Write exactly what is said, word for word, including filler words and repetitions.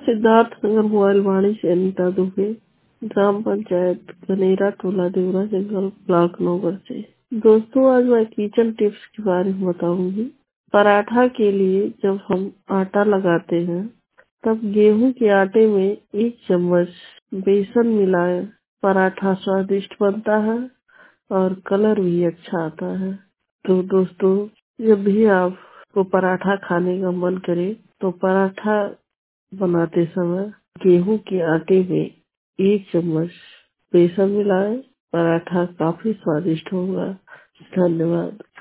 Siddharth Nagar mobile Vani से अनीता दुबे, ग्राम पंचायत गनेरा, टोला देवरा जंगल, ब्लॉक नौगढ़ से। दोस्तों, आज मैं किचन टिप्स के बारे में बताऊंगी। पराठा के लिए जब हम आटा लगाते हैं तब गेहूं के आटे में एक चम्मच बेसन मिलाएं। पराठा स्वादिष्ट बनता है और कलर भी अच्छा आता है। तो दोस्तों, जब भी आपको पराठा खाने का मन करे तो पराठा बनाते समय गेहूं के आटे में एक चम्मच बेसन मिलाएं। पराठा काफी स्वादिष्ट होगा। धन्यवाद।